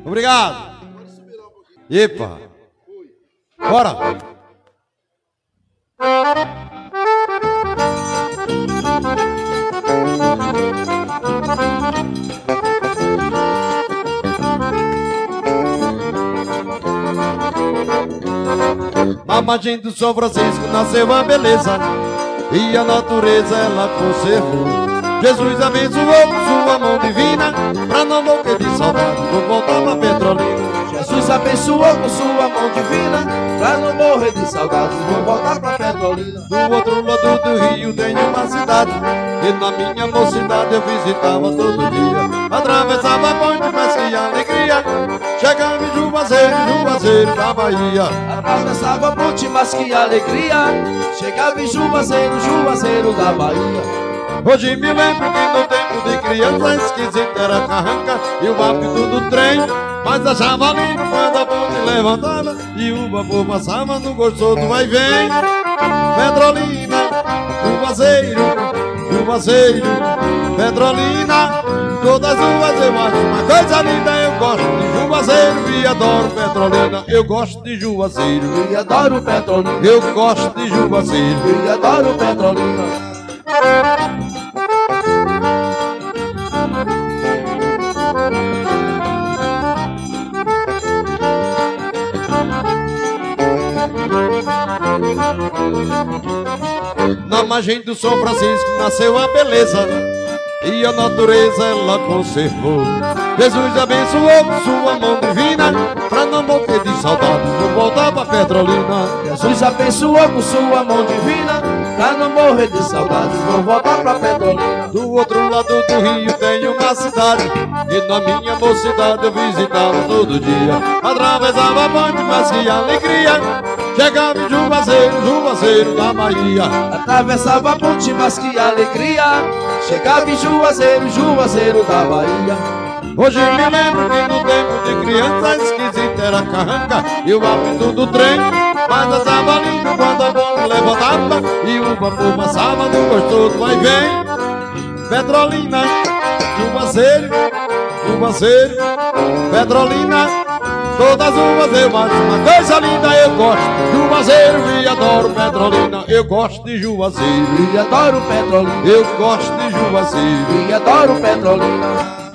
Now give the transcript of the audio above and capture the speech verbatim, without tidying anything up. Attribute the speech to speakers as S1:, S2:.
S1: Obrigado. Epa. Bora. Na margem do São Francisco nasceu a beleza e a natureza ela conservou. Jesus abençoou sua mão divina pra não morrer de saudade, vou voltar pra Petrolina.
S2: Jesus abençoou com sua mão divina pra não morrer de saudades, vou voltar pra Petrolina.
S1: Do outro lado do rio tem uma cidade e na minha mocidade eu visitava todo dia. Atravessava a ponte, mas que alegria, chegava em Juazeiro, Juazeiro da Bahia.
S2: Atravessava a ponte, mas que alegria, chegava em Juazeiro, Juazeiro da Bahia.
S1: Hoje me lembro que no tempo de criança esquisito era carranca e o apito do trem, mas achava lindo quando a ponte levantava e o vapor passava no gostoso vai vem. Petrolina, Juazeiro, Juazeiro, Petrolina, todas as ruas eu acho uma coisa linda. Eu gosto de Juazeiro e adoro Petrolina. Eu gosto de Juazeiro
S2: e adoro Petrolina.
S1: Eu gosto de Juazeiro
S2: e adoro Petrolina.
S1: Na margem do São Francisco nasceu a beleza e a natureza ela conservou. Jesus abençoou com sua mão divina pra não morrer de saudade, vou voltar pra Petrolina.
S2: Jesus abençoou com sua mão divina pra não morrer de saudades, vou voltar pra Petrolina.
S1: Do outro lado do rio tem uma cidade e na minha mocidade eu visitava todo dia. Atravessava a ponte, mas que alegria, chegava em Juazeiro, Juazeiro da Bahia.
S2: Atravessava a ponte, mas que alegria, chegava em Juazeiro, Juazeiro da Bahia.
S1: Hoje me lembro que no tempo de criança esquisito era carranca e o apito do trem, mas achava lindo quando a ponte levantava e o vapor passava no gostoso vai vem. Petrolina, Juazeiro, Juazeiro, Petrolina, todas as ruas eu acho uma coisa linda. Eu gosto de Juazeiro e adoro Petrolina. Eu gosto de Juazeiro
S2: e adoro Petrolina.
S1: Eu gosto de Juazeiro
S2: e adoro Petrolina.